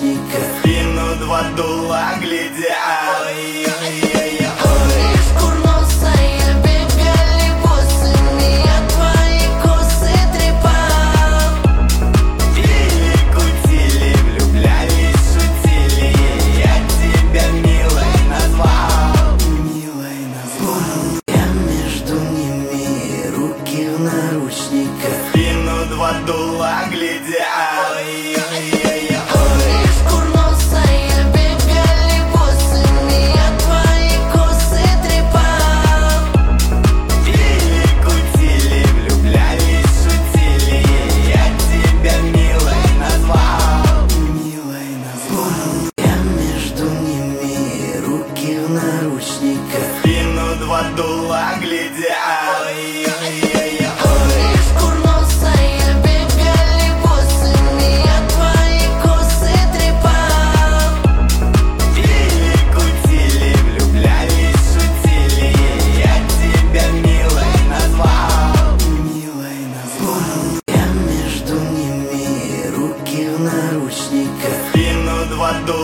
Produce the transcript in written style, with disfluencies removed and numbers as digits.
наручниках. Спину два дула глядя. Спину два дула глядя. Курносая бегали босыми, я твои косы трепал. Пили, кутили, влюблялись, шутили, я тебя милой назвал. Милой назвал. Я между ними, руки в наручниках. Спину два дула глядя. Спину два дула.